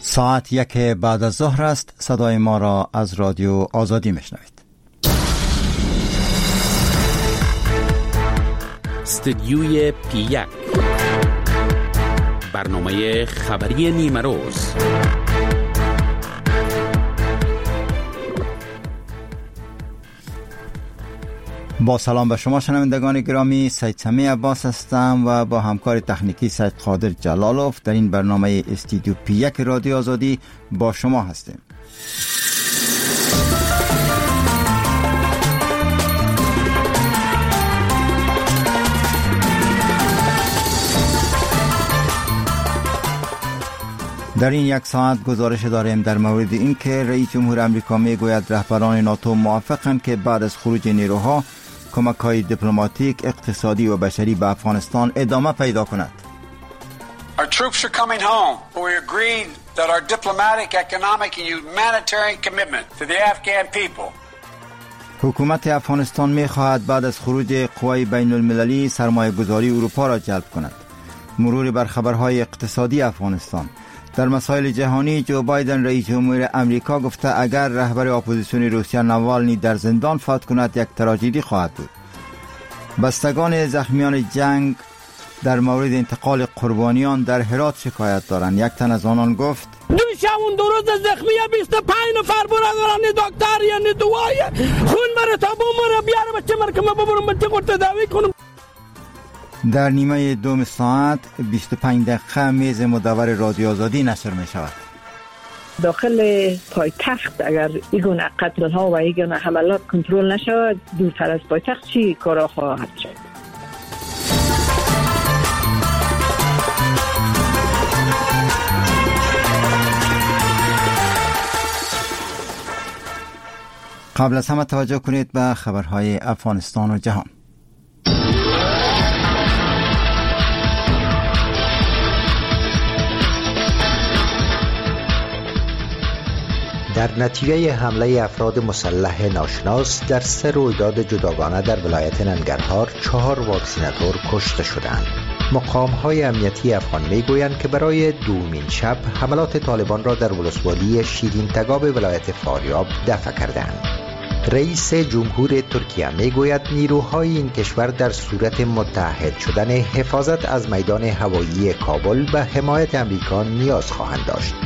ساعت 1 بعد از ظهر است. صدای ما را از رادیو آزادی میشنوید. استدیوی پی 1، برنامه خبری نیمه روز. با سلام به شما شنوندگان گرامی، سید سمی عباس هستم و با همکار تکنیکی سید قادر جلالوف در این برنامه استودیو پی 1 رادیو آزادی با شما هستیم. در این یک ساعت گزارش داریم در مورد اینکه رئیس جمهور آمریکا میگوید رهبران ناتو موافقند که بعد از خروج نیروها کمک‌های دیپلماتیک، اقتصادی و بشری به افغانستان ادامه پیدا کند. Our troops are coming home. We agreed that our diplomatic, economic and humanitarian commitment to the Afghan people. حکومت افغانستان می‌خواهد بعد از خروج قوای بین المللی سرمایه‌گذاری اروپا را جلب کند. مرور بر خبرهای اقتصادی افغانستان. در مسائل جهانی جو بایدن رئیس جمهور امریکا گفته اگر رهبر اپوزیسیون روسیه نوالنی در زندان فوت کند یک تراژدی خواهد بود. بستگان زخمیان جنگ در مورد انتقال قربانیان در هرات شکایت دارند. یک تن از آنان گفت دو روز زخمی 25 نفر برادران دکتر یعنی دوای خون مرا تا بومره بیاره بچه مرکم ببرم بچه قرط تداوی کنم. در نیمه دوم ساعت 25 دقیقه میز مدور رادیو آزادی نشر می شود. داخل پایتخت اگر ایگونه قتل ها و ایگونه حملات کنترل نشود، دورتر از پایتخت چی کارا خواهد شد؟ قبل از همه توجه کنید به خبرهای افغانستان و جهان. در نتیجه حمله افراد مسلح ناشناس در 3 رویداد جداگانه در ولایت ننگرهار 4 واکسیناتور کشته شدند. مقام‌های امنیتی افغان میگویند که برای دومین شب حملات طالبان را در ولسوالی شیرین تگاب ولایت فاریاب دفع کردند. رئیس جمهور ترکیه میگوید نیروهای این کشور در صورت متحد شدن حفاظت از میدان هوایی کابل به حمایت امریکا نیاز خواهند داشت.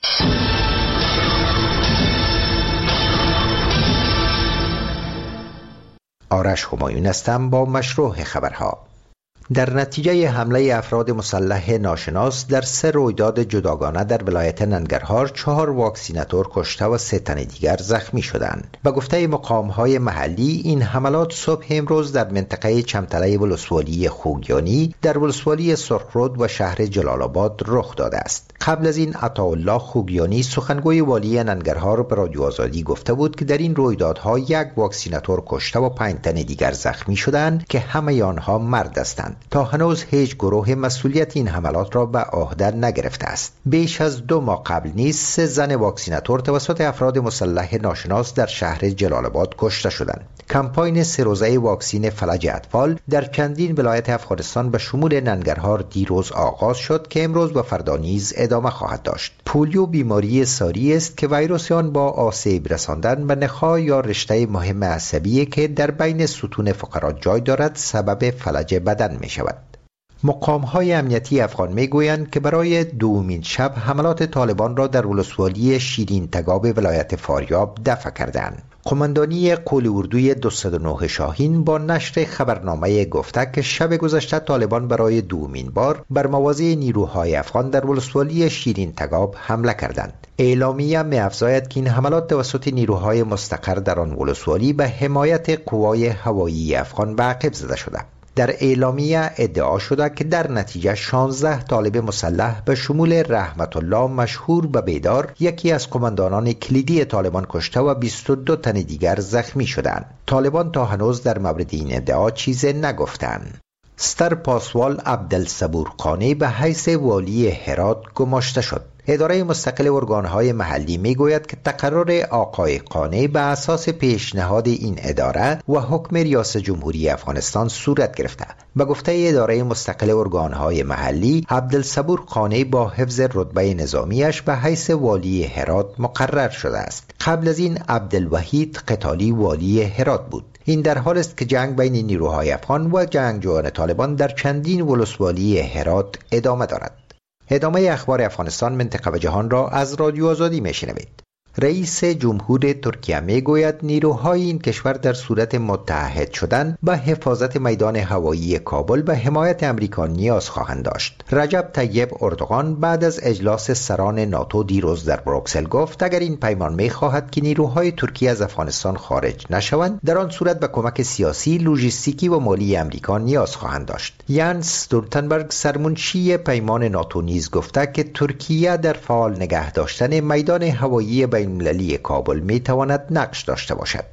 آرش همایون هستم با مشروع خبرها. در نتیجه حمله افراد مسلح ناشناس در 3 رویداد جداگانه در ولایت ننگرهار 4 واکسیناتور کشته و 3 تن دیگر زخمی شدند. به گفته مقام‌های محلی این حملات صبح امروز در منطقه چمتله ولسوالی خوگیانی در ولسوالی سرخرود و شهر جلال آباد رخ داده است. قبل از این عطاالله خوگیانی سخنگوی والی ننگرهار به رادیو آزادی گفته بود که در این رویدادها 1 واکسیناتور کشته و 5 تن دیگر زخمی شدند که همه آنها مرد هستند. تا هنوز هیچ گروه مسئولیت این حملات را به عهده نگرفته است. بیش از 2 ماه قبل نیز 3 زن واکسیناتور توسط افراد مسلح ناشناس در شهر جلال آباد کشته شدند. کمپاین 3 روزه واکسین فلج اطفال در چندین ولایت افغانستان به شمول ننگرهار دیروز آغاز شد که امروز و فردا نیز ادامه خواهد داشت. پولیو بیماری ساری است که ویروس آن با آسیب رساندن به نخاع یا رشته مهم عصبی که در بین ستون فقرات جای دارد سبب فلج بدن می شود. مقام‌های امنیتی افغان میگویند که برای دومین شب حملات طالبان را در ولسوالی شیرین تگاب ولایت فاریاب دفع کردند. قماندانی قول اردوی 209 شاهین با نشر خبرنامه گفته که شب گذشته طالبان برای دومین بار بر مواضع نیروهای افغان در ولسوالی شیرین تگاب حمله کردند. اعلامیه می‌افزاید که این حملات توسط نیروهای مستقر در آن ولسوالی به حمایت قوای هوایی افغان به عقب زده شده. در اعلامیه ادعا شده که در نتیجه 16 طالب مسلح به شمول رحمت الله مشهور به بیدار یکی از قماندانان کلیدی طالبان کشته و 22 تن دیگر زخمی شدند. طالبان تا هنوز در مورد این ادعا چیزی نگفتند. ستر پاسوال عبدالصبور قانی به حیث والی هرات گماشته شد. اداره مستقل ارگانهای محلی میگوید که تقرر آقای قانی به اساس پیشنهاد این اداره و حکم ریاست جمهوری افغانستان صورت گرفته. به گفته اداره مستقل ارگانهای محلی، عبدالصبور قانی با حفظ رتبه نظامیش به حیث والی هرات مقرر شده است. قبل از این عبدالوحید قتالی والی هرات بود. این در حال است که جنگ بین نیروهای افغان و جنگجویان طالبان در چندین ولسوالی هرات ادامه دارد. ادامه اخبار افغانستان، منطقه و جهان را از رادیو آزادی میشنوید. رئیس جمهور ترکیه میگوید نیروهای این کشور در صورت متحد شدن به حفاظت میدان هوایی کابل به حمایت امریکا نیاز خواهند داشت. رجب طیب اردوغان بعد از اجلاس سران ناتو دیروز در بروکسل گفت اگر این پیمان میخواهد که نیروهای ترکیه از افغانستان خارج نشوند، در آن صورت به کمک سیاسی، لوجستیکی و مالی امریکا نیاز خواهند داشت. یانس استولتنبرگ سرمنشی پیمان ناتو نیز گفته که ترکیه در فعال نگه داشتن میدان هوایی بین‌المللی کابل میتواند نقش داشته باشد.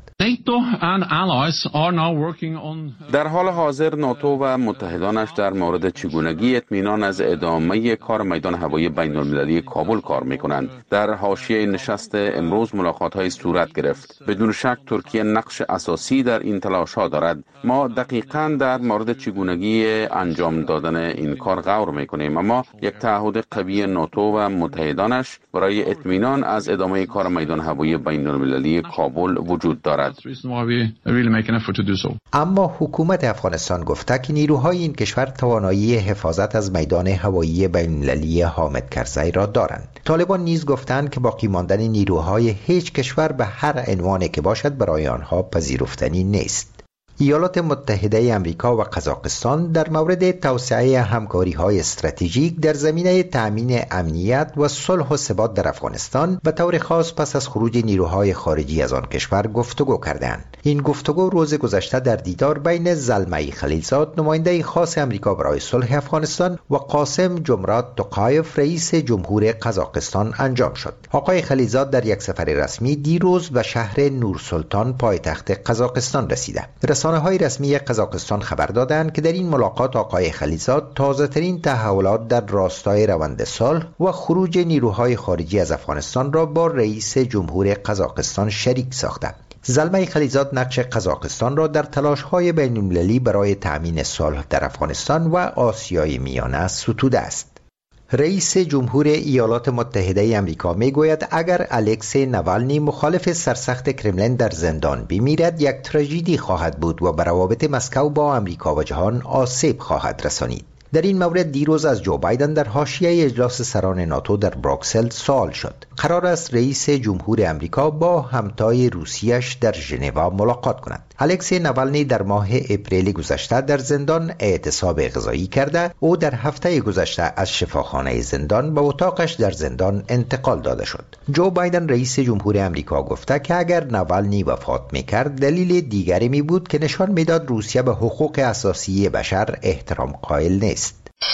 در حال حاضر ناتو و متحدانش در مورد چگونگی اطمینان از ادامه کار میدان هوایی بین‌المللی کابل کار می‌کنند. در حاشیه نشست امروز ملاقات‌های صورت گرفت. بدون شک ترکیه نقش اساسی در این تلاش‌ها دارد. ما دقیقاً در مورد چگونگی انجام دادن این کار غور می‌کنیم، اما یک تعهد قوی ناتو و متحدانش برای اطمینان از ادامه کار میدان هوایی بین‌المللی کابل وجود دارد. اما حکومت افغانستان گفته که نیروهای این کشور توانایی حفاظت از میدان هوایی بین‌المللی حامد کرزی را دارند. طالبان نیز گفتند که باقی ماندن نیروهای هیچ کشور به هر عنوانی که باشد برای آنها پذیرفتنی نیست. ایالات متحده آمریکا و قزاقستان در مورد توسعه همکاری‌های استراتژیک در زمینه تأمین امنیت و صلح و ثبات در افغانستان به طور خاص پس از خروج نیروهای خارجی از آن کشور گفتگو کردند. این گفتگو روز گذشته در دیدار بین زلمه خلیلزاد، نماینده خاص آمریکا برای صلح افغانستان، و قاسم جمرات توقایف، رئیس جمهور قزاقستان انجام شد. آقای خلیلزاد در یک سفر رسمی دیروز به شهر نورسلطان پایتخت قزاقستان رسیده. رسانه‌های رسمی قزاقستان خبر دادند که در این ملاقات آقای خلیلزاد تازه‌ترین تحولات در راستای روند صلح و خروج نیروهای خارجی از افغانستان را با رئیس جمهور قزاقستان شریک ساخته. زلمه خلیلزاد نقش قزاقستان را در تلاش‌های بین‌المللی برای تأمین صلح در افغانستان و آسیای میانه ستوده است. رئیس جمهور ایالات متحده آمریکا میگوید اگر الکسی نوالنی مخالف سرسخت کرملین در زندان بمیرد، یک تراژدی خواهد بود و بر روابط مسکو با آمریکا و جهان آسیب خواهد رسانید. در این مورد دیروز از جو بایدن در حاشیه اجلاس سران ناتو در بروکسل سوال شد. قرار است رئیس جمهور آمریکا با همتای روسیش در ژنو ملاقات کند. الکسی نوالنی در ماه اپریل گذشته در زندان اعتصاب غذایی کرده. او در هفته گذشته از شفاخانه زندان به اتاقش در زندان انتقال داده شد. جو بایدن رئیس جمهور آمریکا گفته که اگر نوالنی وفات میکرد، دلیل دیگری می بود که نشان میداد روسیه به حقوق اساسی بشر احترام قائل نیست.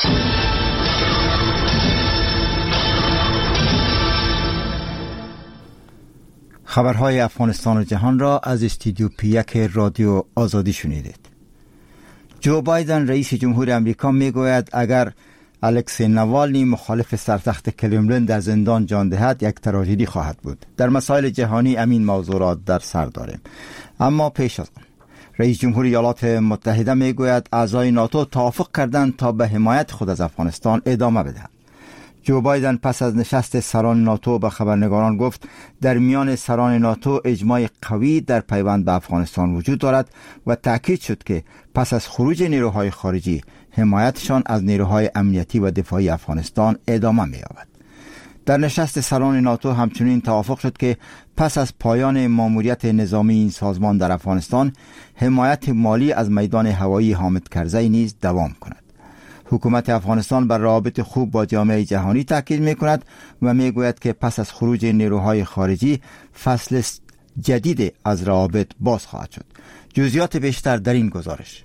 خبرهای افغانستان و جهان را از استودیو پی1 رادیو آزادی شنیدید. جو بایدن رئیس جمهور امریکا میگوید اگر الکسی نوالنی مخالف سرسخت کرملین در زندان جان دهد، یک تراژدی خواهد بود. در مسائل جهانی امین موضوع را در سر داریم. اما پیش از آن رئیس جمهور ایالات متحده میگوید اعضای ناتو توافق کردند تا به حمایت خود از افغانستان ادامه بدهند. جو بایدن پس از نشست سران ناتو به خبرنگاران گفت در میان سران ناتو اجماع قوی در پیوند به افغانستان وجود دارد و تأکید شد که پس از خروج نیروهای خارجی حمایتشان از نیروهای امنیتی و دفاعی افغانستان ادامه می‌یابد. در نشست سران ناتو همچنین توافق شد که پس از پایان ماموریت نظامی این سازمان در افغانستان، حمایت مالی از میدان هوایی حامد کرزی نیز دوام کند. حکومت افغانستان بر روابط خوب با جامعه جهانی تاکید می‌کند و می‌گوید که پس از خروج نیروهای خارجی فصل جدید از روابط باز خواهد شد. جزئیات بیشتر در این گزارش.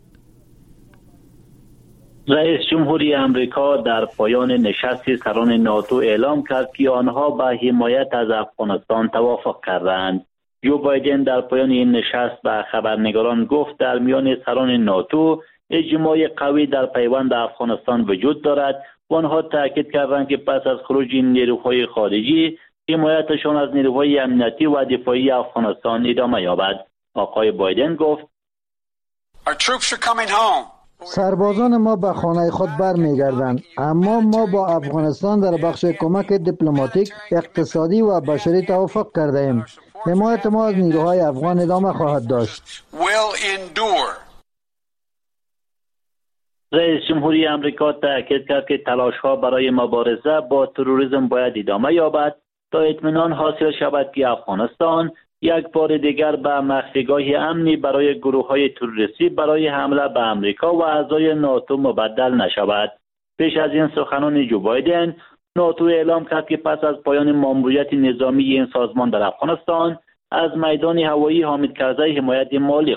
رئیس جمهوری امریکا در پایان نشست سران ناتو اعلام کرد که آنها به حمایت از افغانستان توافق کردند. جو بایدن در پایان این نشست به خبرنگاران گفت در میان سران ناتو اجماع قوی در پیوند افغانستان وجود دارد و آنها تاکید کردند که پس از خروج نیروهای خارجی حمایتشان از نیروهای امنیتی و دفاعی افغانستان ادامه یابد. آقای بایدن گفت سربازان ما به خانه خود برمیگردند، اما ما با افغانستان در بخش کمک دیپلماتیک، اقتصادی و بشری توافق کرده ایم. حمایت ما از نیروهای افغان ادامه خواهد داشت. رئیس جمهوری آمریکا تاکید کرد که تلاش‌ها برای مبارزه با تروریسم باید ادامه یابد تا اطمینان حاصل شود که افغانستان یک بار دیگر به مخفیگاه امنی برای گروه‌های تروریستی برای حمله به آمریکا و اعضای ناتو مبدل نشود. پیش از این سخنان جو بایدن، ناتو اعلام کرد که پس از پایان ماموریت نظامی این سازمان در افغانستان از میدان هوایی حامد کرزی حمایت مالی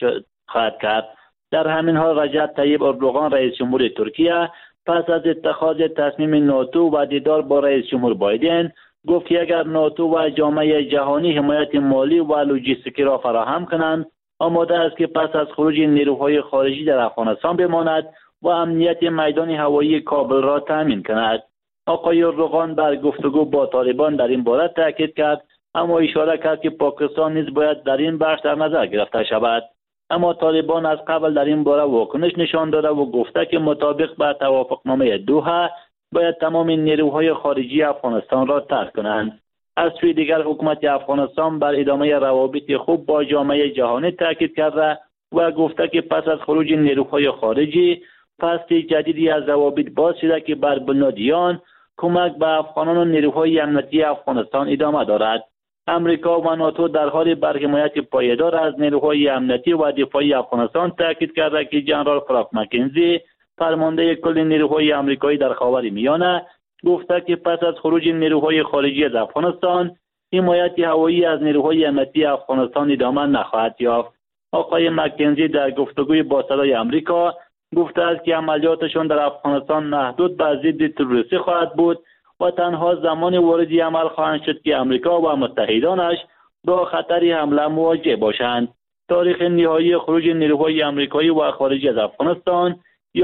خواهد کرد. در همین حال رجب طیب اردوغان رئیس جمهور ترکیه پس از اتخاذ تصمیم ناتو و دیدار با رئیس جمهور بایدن گفت که اگر ناتو و جامعه جهانی حمایت مالی و لوجستیکی را فراهم کنند، آماده است که پس از خروج نیروهای خارجی در افغانستان بماند و امنیت میدان هوایی کابل را تامین کند. آقای اردوغان بر گفتگو با طالبان در این باره تاکید کرد، اما اشاره کرد که پاکستان نیز باید در این بخش در نظر گرفته شود. اما طالبان از قبل در این باره واکنش نشان داده و گفته که مطابق با توافقنامه دوحه باید تمام نیروهای خارجی افغانستان را ترک کنند. از سوی دیگر حکومت افغانستان بر ادامه روابط خوب با جامعه جهانی تاکید کرده و گفته که پس از خروج نیروهای خارجی فصل جدیدی از روابط باز شده که بر بنیاد آن کمک به افغانان و نیروهای امنیتی افغانستان ادامه دارد. امریکا و ناتو در حال بر حمایت پایدار از نیروهای امنیتی و دفاعی افغانستان تاکید کرده که جنرال فرانک مکنزی فرمانده کل نیروهای آمریکایی در خاورمیانه گفته که پس از خروج نیروهای خارجی از افغانستان حمایت هوایی از نیروهای امنیتی افغانستان ادامه نخواهد یافت. آقای مکنزی در گفتگوی با صدای آمریکا گفته است که عملیاتشان در افغانستان محدود به ضد تروریستی خواهد بود و تنها زمانی وارد عمل خواهند شد که آمریکا و متحدانش با خطر حمله مواجه باشند. تاریخ نهایی خروج نیروهای آمریکایی و خارجی از افغانستان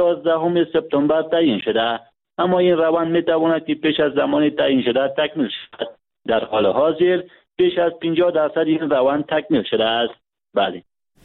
11 سپتامبر تعیین شده، اما این روند میتواند که پیش از زمان تعیین شده تکمیل شود. در حال حاضر بیش از 50% این روند تکمیل شده است. بله.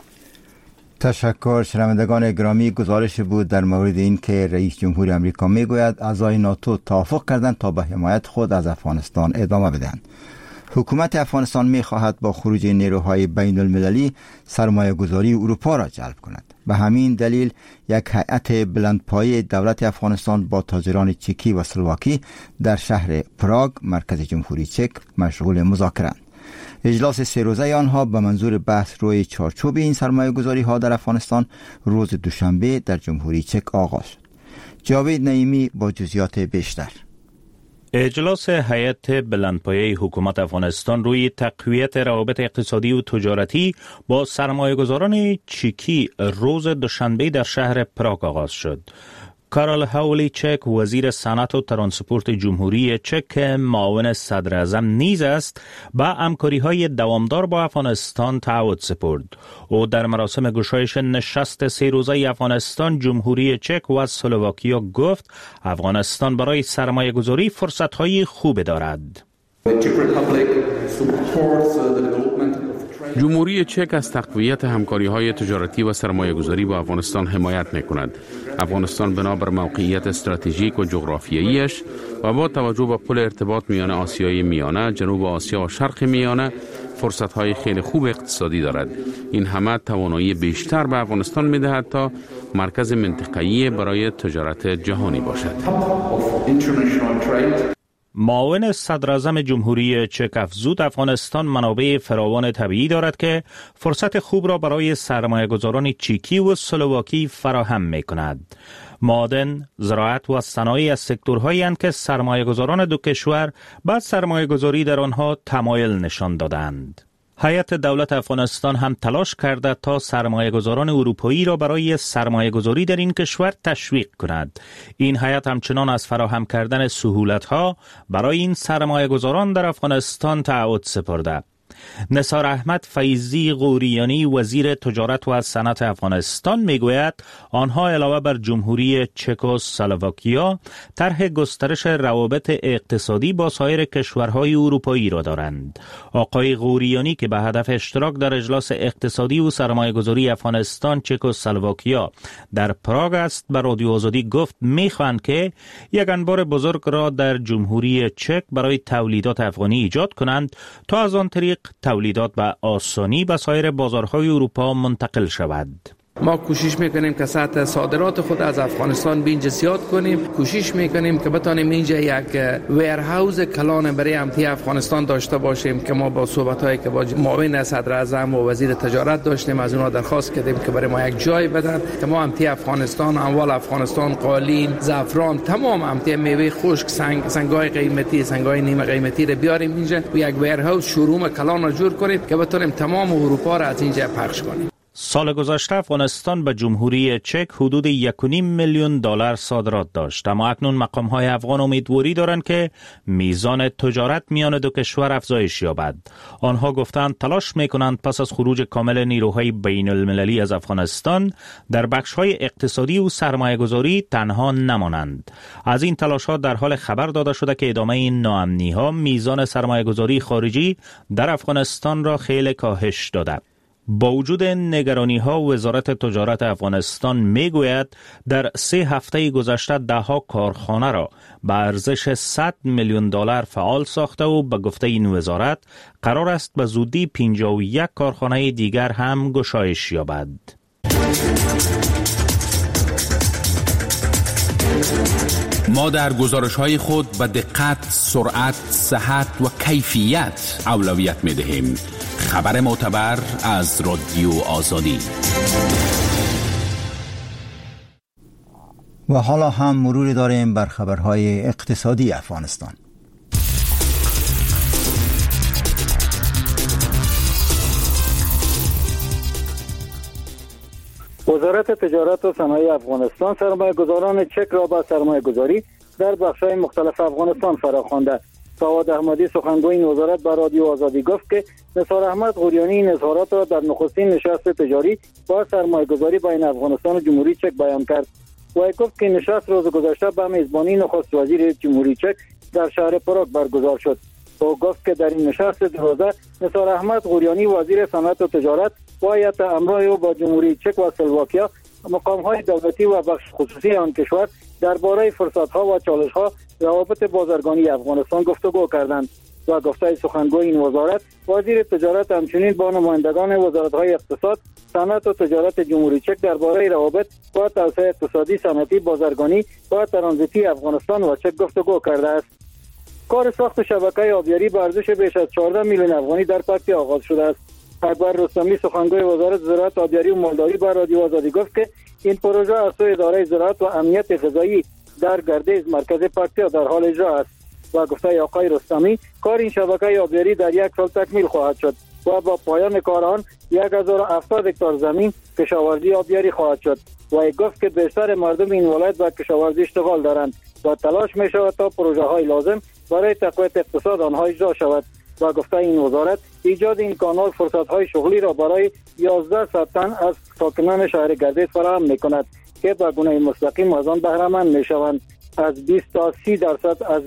تشکر. شنوندگان گرامی، گزارش بود در مورد این که رئیس جمهور آمریکا میگوید اعضای ناتو توافق کردند تا به حمایت خود از افغانستان ادامه بدهند. حکومت افغانستان میخواهد با خروج نیروهای بین المللی سرمایه گذاری اروپا را جلب کند. به همین دلیل یک هیئت بلندپایه دولت افغانستان با تاجران چکی و سلواکی در شهر پراگ مرکز جمهوری چک مشغول مذاکره‌اند. اجلاس 3 روزه آنها به منظور بحث روی چارچوب این سرمایه گذاری ها در افغانستان روز دوشنبه در جمهوری چک آغاز شد. جاوید نعیمی با جزئیات بیشتر. اجلاس هیئت بلندپایه حکومت افغانستان روی تقویت روابط اقتصادی و تجارتی با سرمایه‌گذاران چکی روز دوشنبه در شهر پراگ آغاز شد. کارل هاولیچک وزیر صنعت و ترانسپورت جمهوری چک معاون صدر اعظم نیز است به همکاری‌های دوامدار با افغانستان تعهد سپرد. او در مراسم گشایش نشست 3 روزه افغانستان، جمهوری چک و سلواکیا گفت افغانستان برای سرمایه‌گذاری فرصت‌های خوب دارد. جمهوری چک از تقویت همکاری‌های تجارتی و سرمایه‌گذاری با افغانستان حمایت می‌کند. افغانستان بنابر موقعیت استراتژیک و جغرافیاییش و با توجه به پل ارتباط میان آسیای میانه، جنوب آسیا و شرق میانه فرصت‌های خیلی خوب اقتصادی دارد. این همه توانایی بیشتر به افغانستان می‌دهد تا مرکز منطقه‌ای برای تجارت جهانی باشد. معاون صدر اعظم جمهوری چک افزود افغانستان منابع فراوان طبیعی دارد که فرصت خوب را برای سرمایه‌گذاران چکی و سلواکی فراهم می‌کند. معادن، زراعت و صنایع از سکتورهایی اند که سرمایه‌گذاران دو کشور به سرمایه‌گذاری در آنها تمایل نشان دادند. هیئت دولت افغانستان هم تلاش کرده تا سرمایه‌گذاران اروپایی را برای سرمایه‌گذاری در این کشور تشویق کند. این هیئت همچنان از فراهم کردن سهولت‌ها برای این سرمایه‌گذاران در افغانستان تعهد سپرده. نثار احمد فیضی غوریانی وزیر تجارت و صنعت افغانستان میگوید آنها علاوه بر جمهوری چکسلواکیا طرح گسترش روابط اقتصادی با سایر کشورهای اروپایی را دارند. آقای غوریانی که به هدف اشتراک در اجلاس اقتصادی و سرمایه‌گذاری افغانستان چکسلواکیا در پراگ است به رادیو آزادی گفت میخواهند که یک انبار بزرگ را در جمهوری چک برای تولیدات افغانی ایجاد کنند تا از آن طریق تولیدات به آسانی به سایر بازارهای اروپا منتقل شود. ما کوشش میکنیم که سطح صادرات خود از افغانستان به اینجا زیاد کنیم. کوشش میکنیم که بتانیم اینجا یک ویرهاوز کلان برای امنیت افغانستان داشته باشیم که ما با صحبت‌هایی که با معاون صدر اعظم و وزیر تجارت داشتیم از اونها درخواست کردیم که برای ما یک جای بدن که ما امنیت افغانستان، اموال افغانستان، قالین، زعفران، تمام امنیت میوه خشک، سنگ‌های قیمتی، سنگ‌های نیمه قیمتی رو بیاریم اینجا و یک ویرهاوز شوروم کلان را جور کنیم که بتونیم تمام اروپا را از اینجا پخش کنیم. سال گذشته افغانستان به جمهوری چک حدود 1.5 میلیون دلار صادرات داشت، اما اکنون مقام‌های افغان امیدواری دارند که میزان تجارت میان دو کشور افزایش یابد. آنها گفتند تلاش میکنند پس از خروج کامل نیروهای بین المللی از افغانستان در بخش‌های اقتصادی و سرمایه‌گذاری تنها نمانند. از این تلاش‌ها در حال خبر داده شده که ادامه این ناامنی‌ها میزان سرمایه‌گذاری خارجی در افغانستان را خیلی کاهش داده. با وجود نگرانی‌ها وزارت تجارت افغانستان میگوید در 3 هفته گذشته 10 کارخانه را به ارزش 100 میلیون دلار فعال ساخته و به گفته این وزارت قرار است به زودی 51 کارخانه دیگر هم گشایش یابد. ما در گزارش‌های خود به دقت، سرعت، صحت و کیفیت اولویت می‌دهیم. خبر معتبر از رادیو آزادی. و حالا هم مروری داریم بر خبرهای اقتصادی افغانستان. وزارت تجارت و صنایع افغانستان سرمایه‌گذاران چک را به سرمایه‌گذاری در بخش‌های مختلف افغانستان فراخوانده. سواد احمدی سخنگوی این وزارت به رادیو آزادی گفت که نثار احمد غوریانی این اظهارات را در نخستین نشست تجاری با سرمایه‌گذاری بین افغانستان و جمهوری چک بیان کرد. و گفت که نشست روز گذشته به میزبانی نخست وزیر جمهوری چک در شهر پراگ برگزار شد. او گفت که در این نشست روزه نثار احمد غوریانی وزیر صنعت و تجارت و هیئت امرای او با جمهوری چک و اسلواکیا مقام‌های دولتی و بخش خصوصی آن کشور درباره فرصت‌ها و چالش‌ها روابط بازرگانی افغانستان گفتگو کردند. و گفته سخنگوی این وزارت وزیر تجارت همچنین با نمایندگان وزارت‌های اقتصاد، صنعت و تجارت جمهوری چک درباره روابط با توسعه اقتصادی، صنعتی، بازرگانی و ترانزیتی افغانستان و چک گفتگو کرده است. کار ساخت شبکه آبیاری به ارزش بیش از 14 میلیون افغانی در پکتیا آغاز شده است. اکبر رستمی سخنگوی وزارت زراعت، آبیاری و مالداری به رادیو آزادی گفت که این پروژه از سوی اداره زراعت و امنیت غذایی در گردیز مرکز پکتیا در حال اجرا است. و گفته آقای رستمی کار این شبکه آبیاری در 1 سال تکمیل خواهد شد و با پایان کار آن 1070 هکتار زمین کشاورزی آبیاری خواهد شد. و گفت که بیشتر مردم این ولایت با کشاورزی اشتغال دارند و تلاش می شود تا پروژه های لازم برای تقویت اقتصاد آنها اجرا شود. و گفته این وزارت ایجاد این کانال فرصت های شغلی را برای 1100 تن از ساکنان شهر گردیز فراهم می کند که به گونه مستقیم از آن بهره مند می شوند. از 20 تا 30% از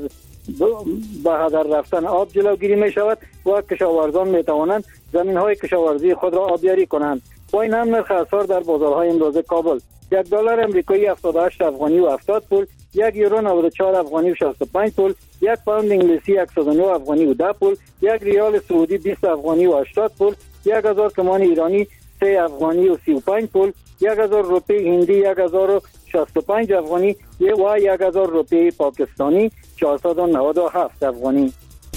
به هدر رفتن آب جلوگیری می شود و کشاورزان می توانند زمین های کشاورزی خود را آبیاری کنند. با این هم نرخ اسعار در بازارهای امروز کابل: $1 امریکایی 78 افغانی و 70 پول، 1 یورو 94 افغانی و 65 پول، 1 پوند انگلیسی 109 افغانی و 10 پول، 1 ریال سعودی 20 افغانی و 80 پول، 1000 تومان ایرانی 3 افغانی و 35 پول، 1000 روپیه هندی 1065 افغانی و 1000 روپیه پاکستانی 497 افغانی.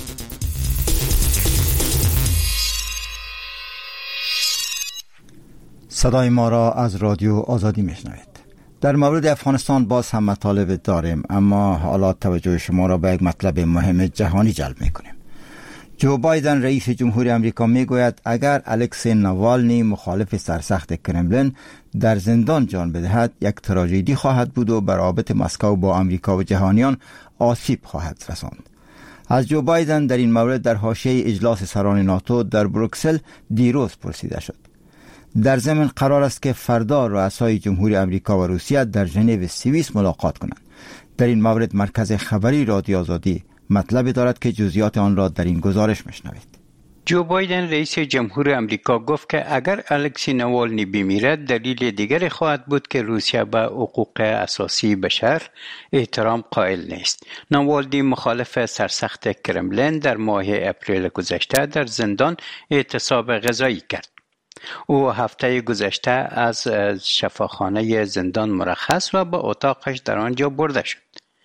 صدای ما را از رادیو آزادی میشنوید. در مورد افغانستان باز هم مطالب داریم، اما حالا توجه شما را به یک مطلب مهم جهانی جلب میکنیم. جو بایدن رئیس جمهوری آمریکا میگوید اگر الکسی ناوالنی مخالف سرسخت کرملین در زندان جان بدهد یک تراژدی خواهد بود و به روابط مسکو با آمریکا و جهانیان آسیب خواهد رساند. از جو بایدن در این مورد در حاشیه اجلاس سران ناتو در بروکسل دیروز پرسیده شد. در ضمن قرار است که فردا رؤسای جمهوری آمریکا و روسیه در ژنو سوئیس ملاقات کنند. در این مورد مرکز خبری رادیو آزادی مطلبی دارد که جزئیات آن را در این گزارش میشنوید. جو بایدن رئیس جمهور آمریکا گفت که اگر الکسی نوالنی بمیرد دلیل دیگری خواهد بود که روسیه به حقوق اساسی بشر احترام قائل نیست. نوالنی مخالف سرسخت کرملین در ماه اپریل گذشته در زندان اعتصاب غذایی کرد. او هفته گذشته از شفاخانه زندان مرخص و به اتاقش در آنجا برده شد.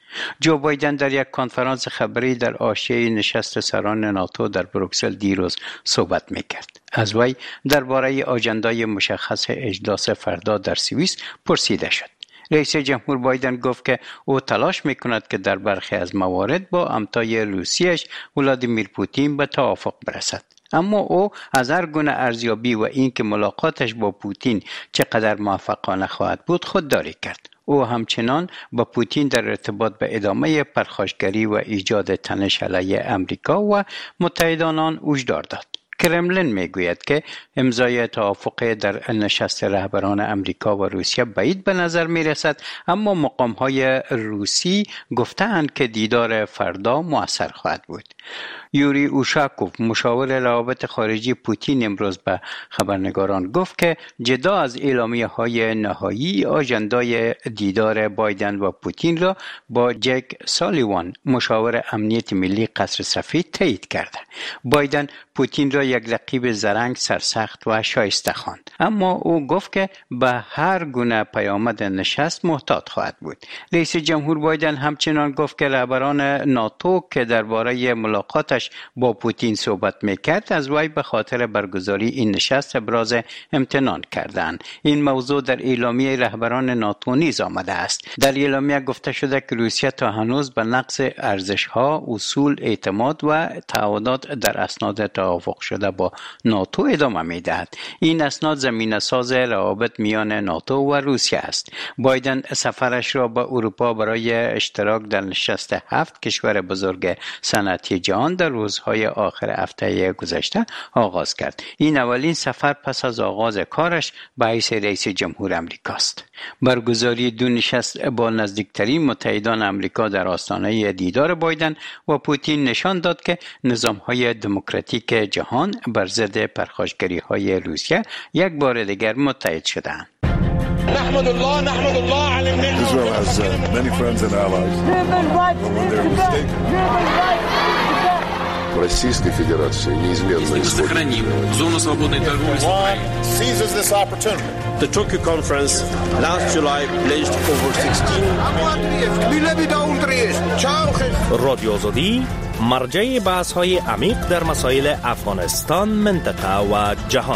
جو بایدن در یک کنفرانس خبری در حاشیه نشست سران ناتو در بروکسل دیروز صحبت میکرد. از وی درباره آژندای مشخص اجلاس فردا در سوئیس پرسیده شد. رئیس جمهور بایدن گفت که او تلاش میکند که در برخی از موارد با همتای روسیه‌اش ولادیمیر پوتین به توافق برسد. اما او از هر گونه ارزیابی و اینکه ملاقاتش با پوتین چقدر موفقانه خواهد بود خودداری کرد. او همچنان با پوتین در ارتباط به ادامه پرخاشگری و ایجاد تنش علیه امریکا و متحدان آن هشدار داد. کرملین میگوید که امضای توافق در نشست رهبران امریکا و روسیه بعید به نظر میرسد، اما مقام‌های روسی گفتند که دیدار فردا مؤثر خواهد بود. یوری اوشاکوف مشاور روابط خارجی پوتین امروز به خبرنگاران گفت که جدا از اعلامیه‌های نهایی آژندای دیدار بایدن و پوتین را با جک سالیوان مشاور امنیت ملی قصر سفید تایید کرده. بایدن پوتین را یک رقیب زرنگ، سرسخت و شایسته خواند، اما او گفت که به هر گونه پیامد نشست محتاط خواهد بود. رئیس جمهور بایدن همچنان گفت که رهبران ناتو که درباره ملاقاتش با پوتین صحبت میکرد از وی به خاطر برگزاری این نشست ابراز امتنان کردند. این موضوع در اعلامیه رهبران ناتو نیز آمده است. در اعلامیه گفته شده که روسیه تا هنوز به نقض ارزش‌ها، اصول، اعتماد و تعهدات در اسناد توافق شده با ناتو ادامه میدهد. این اسناد زمینه‌ساز روابط میان ناتو و روسیه است. بایدن سفرش را به اروپا برای اشتراک در نشست 7 کشور بزرگ صنعتی جهان در روزهای آخر هفته گذشته آغاز کرد. این اولین سفر پس از آغاز کارش به حیث رئیس جمهور آمریکاست. برگزاری دو نشست با نزدیکترین متحدان آمریکا در آستانه دیدار بایدن و پوتین نشان داد که نظام‌های دموکراتیک جهان بر ضد پرخاشگری‌های روسیه یک بار دیگر متحد شدند. نحمد الله على النعمة. Israel has many friends and allies. Российской Федерации неизменно сохраним зону свободной торговли с Украиной. Seizes this opportunity. The Turkey conference last July pledged over 16 رادیو آزادی مرجع بحث‌های عمیق در مسائل افغانستان، منطقه و جهان.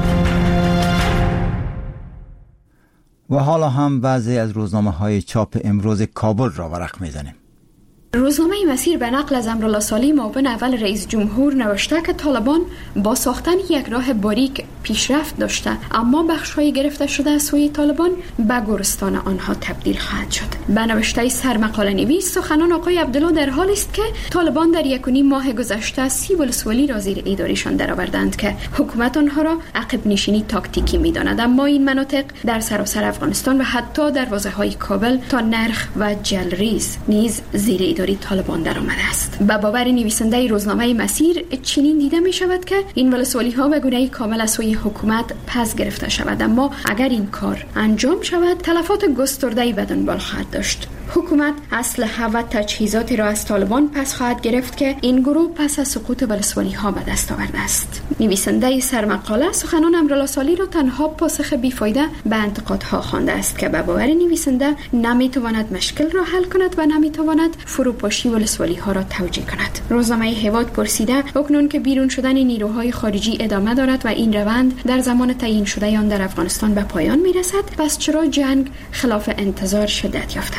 و حالا هم بعضی از روزنامه‌های چاپ امروز کابل را ورق می‌زنیم. روزنامه مسیر به نقل از امرالله صالح معاون اول رئیس جمهور نوشته که طالبان با ساختن یک راه باریک پیشرفت داشته، اما بخش‌های گرفته شده از سوی طالبان به گورستان آنها تبدیل خواهد شد. به نوشته سرمقاله نویس سخنان آقای عبدالله در حالی است که طالبان در 1.5 ماه گذشته 30 ولسوالی را زیر ادارهشان درآوردند که حکومت آنها را عقب نشینی تاکتیکی می‌داند، اما این مناطق در سراسر افغانستان و حتی دروازه‌های کابل تا نرخ و جلریز نیز زیر اداره طالبان در آمده است. به باور نویسنده روزنامه مسیر چنین دیده می شود که این ولسوالی ها به گونه کامل از سوی حکومت پس گرفته شود، اما اگر این کار انجام شود تلفات گسترده‌ای به دنبال خواهد داشت. حکومت اسلحه و تجهیزاتی را از طالبان پس خواهد گرفت که این گروه پس از سقوط ولسوالی ها به دست آورده است. نویسنده سرمقاله سخنان امرالله صالح را تنها پاسخ بیفایده به انتقادها خوانده است که به باور نویسنده نمیتواند مشکل را حل کند و نمیتواند فروپاشی ولسوالی ها را توجیه کند. روزنامه هواد پرسیده اکنون که بیرون شدن نیروهای خارجی ادامه دارد و این روند در زمان تعیین شده آن در افغانستان به پایان میرسد، پس چرا جنگ خلاف انتظار شدت یافته است؟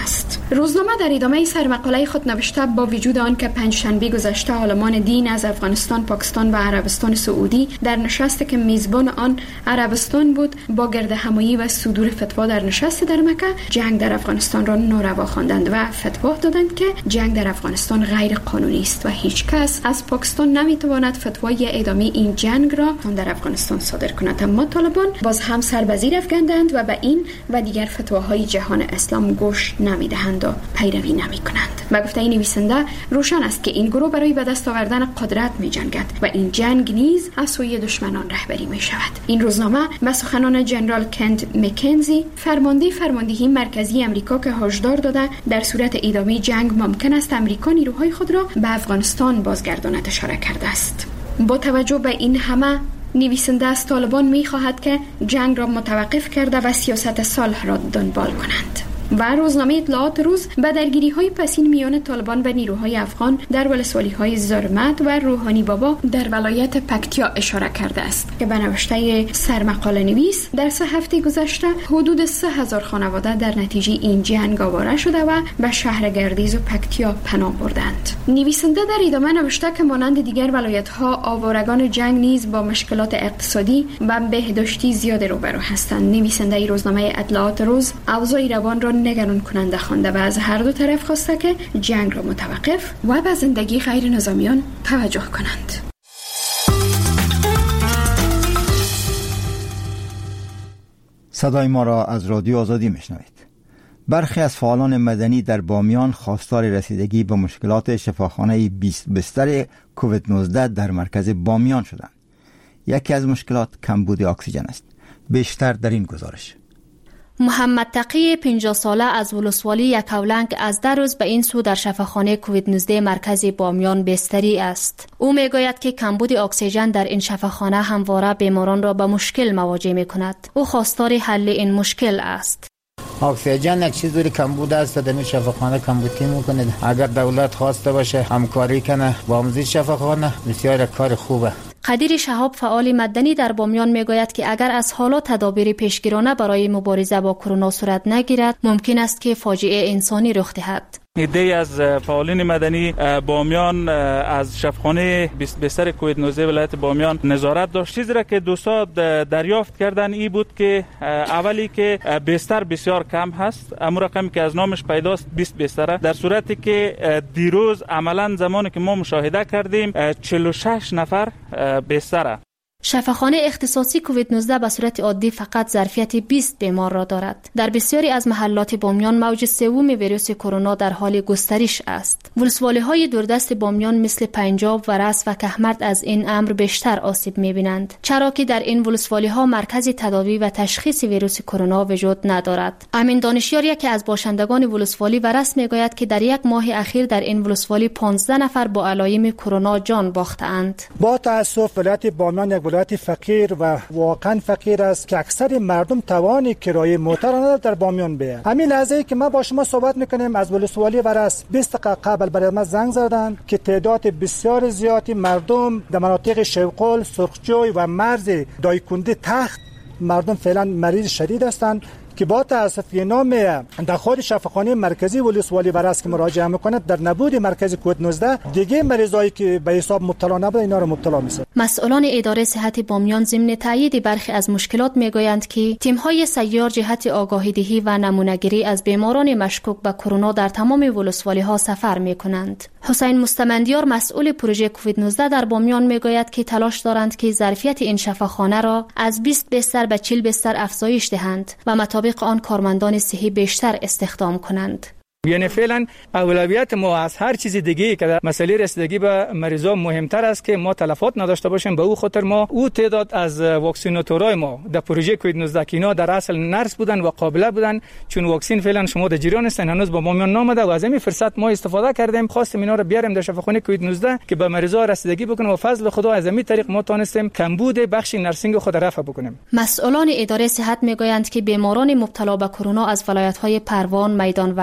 روزنامه در ادامه سرمقاله خود نوشته با وجود آن که پنجشنبه گذشته عالمان دین از افغانستان، پاکستان و عربستان سعودی در نشستی که میزبان آن عربستان بود با گرد همایی و صدور فتوا در نشست در مکه جنگ در افغانستان را ناروا خواندند و فتوا دادند که جنگ در افغانستان غیر قانونی است و هیچ کس از پاکستان نمیتواند فتوای ادامه این جنگ را در افغانستان صادر کند. اما طالبان باز هم سربزیر افکندند و به این و دیگر فتواهای جهان اسلام گوش نمیدهند و پیروی نمیکنند. به گفته این نویسنده روشن است که این گروه برای به دست آوردن قدرت می جنگد و این جنگ نیز از سوی دشمنان رهبری می شود. این روزنامه به سخنان جنرال کنت مکنزی فرماندهی مرکزی امریکا که هشدار داده در صورت ادامه جنگ ممکن است امریکا نیروهای خود را به افغانستان بازگرداند اشاره کرده است. با توجه به این همه نویسنده از طالبان می خواهد که جنگ را متوقف کرده و سیاست صلح را دنبال کنند. و روزنامه اطلاعات روز به درگیری‌های پسین میان طالبان و نیروهای افغان در ولسوالی‌های زرمت و روحانی بابا در ولایت پکتیا اشاره کرده است که به نوشته سرمقاله نویس در 3 هفته گذشته حدود 3000 خانواده در نتیجه این جنگ آواره شده و به شهر گردیز و پکتیا پناه بردند. نویسنده در ادامه نوشته که مانند دیگر ولایت‌ها آوارگان جنگ نیز با مشکلات اقتصادی و بهداشتی زیاد روبرو هستند. نویسنده روزنامه اطلاعات روز اوضاع روان را نگران کننده خوانده و از هر دو طرف خواسته که جنگ را متوقف و به زندگی غیر نظامیان توجه کنند. صدای ما را از رادیو آزادی میشنوید. برخی از فعالان مدنی در بامیان خواستار رسیدگی به مشکلات شفاخانه 20 بستر کووید 19 در مرکز بامیان شدند. یکی از مشکلات کمبود اکسیژن است. بیشتر در این گزارش. محمد تقی 50 ساله از ولسوالی یکاولنگ از 10 روز به این سو در شفاخانه کووید 19 مرکز بامیان بستری است. او میگوید که کمبود اکسیژن در این شفاخانه همواره بیماران را به مشکل مواجه می کند. او خواستار حل این مشکل است. اکسیژن یک چیزی کمبود است در این شفاخانه کمبودی میکنه. اگر دولت خواسته باشه همکاری کنه با آموزش شفاخانه بسیار کار خوبه. قدیر شهاب فعال مدنی در بامیان میگوید که اگر از حالا تدابیر پیشگیرانه برای مبارزه با کرونا صورت نگیرد ممکن است که فاجعه انسانی رخ دهد. ایده از فعالین مدنی بامیان از شفاخانه 20 بستر کووید 19 ولایت بامیان نظارت داشت. چیزی را که دوستا دریافت کردن ای بود که اولی که بستر بسیار کم هست. اما رقمی که از نامش پیداست 20 بستر، در صورتی که دیروز عملا زمانی که ما مشاهده کردیم 46 نفر بستر. شفاخانه اختصاصی کووید 19 به صورت عادی فقط ظرفیت 20 بیمار را دارد. در بسیاری از محلات بامیان موج سوم ویروس کرونا در حال گسترش است. ولسوالی‌های دوردست بامیان مثل پنجاب، ورس و کهمرد از این امر بیشتر آسیب می‌بینند، چرا که در این ولسوالی‌ها مرکز تداوی و تشخیص ویروس کرونا وجود ندارد. امین دانشیار که از باشندگان ولسوالی ورس میگوید که در یک ماه اخیر در این ولسوالی 15 نفر با علائم کرونا جان باختند. با تأسف ولایت بامیان یک ولایت فقیر و واقعا فقیر است که اکثر مردم توان کرایه موتر ندارند در بامیان بیاید. همین لحظه که ما با شما صحبت میکنیم از ولسوالی ورس 20 دقیقه قبل برای ما زنگ زدند که تعداد بسیار زیادی مردم در مناطق شیوقل، سرخجوی و مرز دایکنده تخت مردم فعلا مریض شدید هستند که با تأسف نام در خود شفاخانه مرکزی ولسوالی ورس که مراجعه میکند در نبود مرکز کووید 19 دیگه مریضایی که به حساب مبتلا نبوده اینا رو مبتلا میشه. مسئولان اداره صحت بامیان ضمن تایید برخی از مشکلات میگویند که تیم‌های سیار جهت آگاهی‌دهی و نمونه‌گیری از بیماران مشکوک به کرونا در تمام ولسوالی‌ها سفر میکنند. حسین مستمندیار مسئول پروژه کووید 19 در بامیان میگوید که تلاش دارند که ظرفیت این شفاخانه را از 20 بستر به 40 بستر افزایش دهند و مطابق آن کارمندان صحی بیشتر استخدام کنند. یعنی فعلا اولویت ما از هر چیز دیگه که در مسئله رسیدگی به مریضان مهمتر است که ما تلفات نداشته باشیم. به او خاطر ما او تعداد از واکسیناتورای ما در پروژه کووید 19 که اینا در اصل نرس بودن و قابله بودن، چون واکسین فعلا شما در جریان هستن هنوز با بامیان نامده و از این فرصت ما استفاده کردیم، خواستیم اینا رو بیاریم در شفاخانه کووید 19 که به مریضا رسیدگی بکنه و فضل خدا از این طریق ما تونستیم کمبود بخش نرسینگ خود رفع بکنیم. مسئولان اداره صحت میگویند که بیماران مبتلا به کرونا از ولایت‌های پروان، میدان وردک،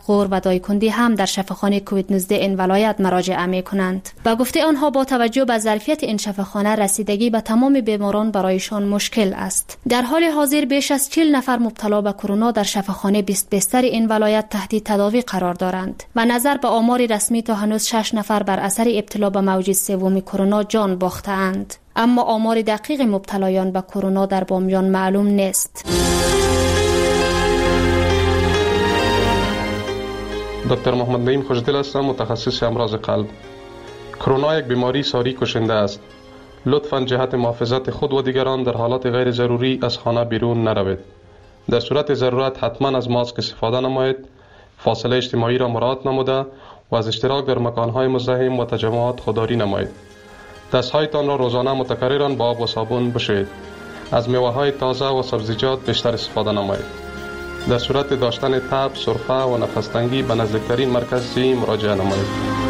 غور و دایکندی هم در شفاخانه کووید 19 این ولایت مراجعه می کنند. با گفته آنها با توجه به ظرفیت این شفاخانه رسیدگی به تمام بیماران برایشان مشکل است. در حال حاضر بیش از 40 نفر مبتلا به کرونا در شفاخانه 20 بستر این ولایت تحت تداوی قرار دارند و نظر به آمار رسمی تا هنوز 6 نفر بر اثر ابتلا به موج سوم کرونا جان باخته‌اند. اما آمار دقیق مبتلایان به کرونا در بامیان معلوم نیست. دکتر محمد نعیم خوشدل هستم، متخصص امراض قلب. کرونا یک بیماری ساری کشنده است. لطفاً جهت محافظت خود و دیگران در حالات غیر ضروری از خانه بیرون نروید. در صورت ضرورت حتما از ماسک استفاده نمایید، فاصله اجتماعی را مراعات نموده و از اشتراک در مکانهای مزدحم و تجمعات خودداری نمایید. دستهایتان را روزانه متکررا با آب و صابون بشویید. از میوه‌های تازه و سبزیجات بیشتر استفاده نمایید. در صورت داشتن تب، سرفه و نفس تنگی به نزدیکترین مرکز صحی مراجعه نمایید.